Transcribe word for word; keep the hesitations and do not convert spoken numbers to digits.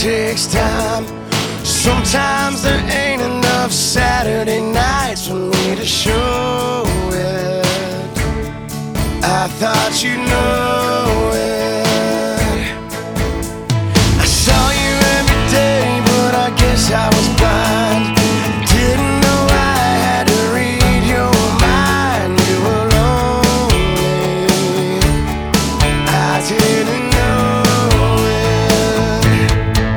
takes time. Sometimes there ain't enough Saturday nights for me to show it. I thought you'd know it. I saw you every day, but I guess I was